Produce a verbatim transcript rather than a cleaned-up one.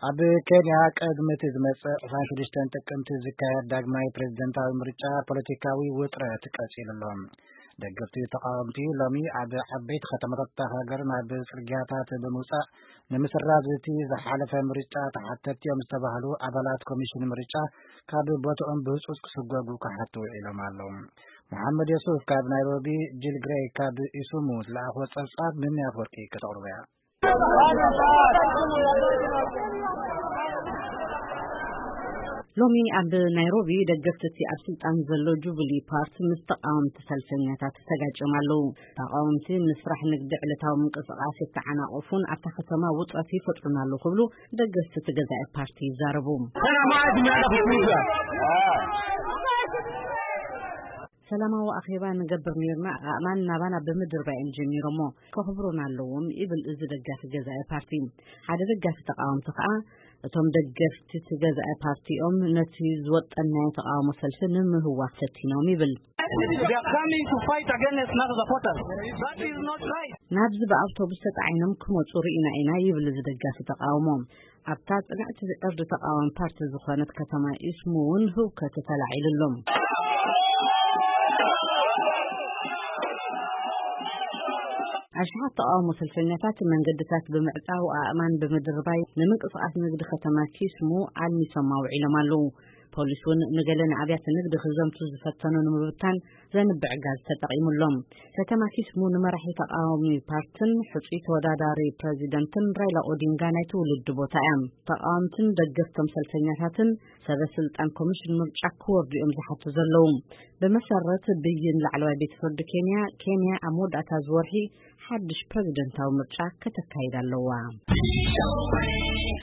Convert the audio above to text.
ኣብ ኬንያ ቀድመት ዝመጽእ ዕስራን ሽዱሽተ ጥቅምቲ ዝካየድ ዳግማይ ፕሬዝደንታዊ ምርጫ ፖለቲካዊ ውጥረት ቀጺልሎም ደገፍቲ ተቃወምቲ ሎሚ ኣብ ዓበይቲ ከተማታት ሃገር ናብ ጽርግያታት ብምውጻእ ንምስራዝ እቲ ዝሓለፈ ምርጫ ተሓተትዮም ዝተባህሉ ኣባላት ኮሚሽን ምርጫ ካብ ቦታኦም ብህጹጽ ክስጓጉ ክሓቱ ኢሎም ኣለዉ። መሐመድ የሱፍ ካብ ናይሮቢ፣ ጂል ግሬይ ካብ ኢሱሙ ዝለኣኽዎ ጸብጻብ ምን ያፈርቂ ከተቕርበ እያ። ሎሚ ኣብ ናይሮቢ ደገፍቲ ኣብ ስልጣን ዘሎ ጁብሊ ፓርቲ ምስ ተቃወምቲ ሰልፈኛታት ተጋጨም ኣለዉ። ተቃወምቲ ንስራሕ ንግዲ ዕለታዊ ምንቅስቓስ የተዓናቀፉን ኣብታ ከተማ ውጥረት ይፈጥሩን ኣለዉ ክብሉ ደገፍቲ ገዛኢ ፓርቲ ይዛረቡ። ሰላማዊ ኣኼባ ንገብር ነርና ኣማን ናባና ብምድር ባይን ጀሚሮሞ ከኽብሩን ኣለዎም ይብል እዚ ደጋፊ ገዛኢ ፓርቲ። ሓደ ደጋፊ ተቃወምቲ ከዓ እቶም ደገፍቲ ገዛኢ ፓርቲኦም ነቲ ዝወጠና ተቃውሞ ሰልፊ ንምህዋት ፈቲኖም ይብል። ናብዚ ብኣውቶቡስ ተጣዒኖም ክመጹ ርኢና ኢና ይብል እዚ ደጋፊ ተቃውሞ። ኣብታ ጽንዕቲ ዕርዲ ተቃዋሚ ፓርቲ ዝኾነት ከተማ ኢስሙ እውን ህውከት ተላዒልሎም። أشعة تقاوم سلفنيات من قدتات بمعطاء وأمان بمدرباي لمنقصقات نقد ختمات كيسمو علمي سماو علمالو بوليسون نقلن عبيات النقد خزمتو زفتنون مبتان زنبع غاز تتقيم اللوم ختما كيسمو نمرحي تقاومي بارتن حطيت وداداري بريزيدنتن رايلا أودينغانيتو للدبوتايام تقاومتن دقفتم سلفنياتن سبسلطان كوميشن مرجع كورد يمزحتو زلوم بمسرة بيين لعلوى بيت فرد كينيا كينيا عمود أتازورحي حدش بريزيدنتاو مرجع كتكايد اللوام.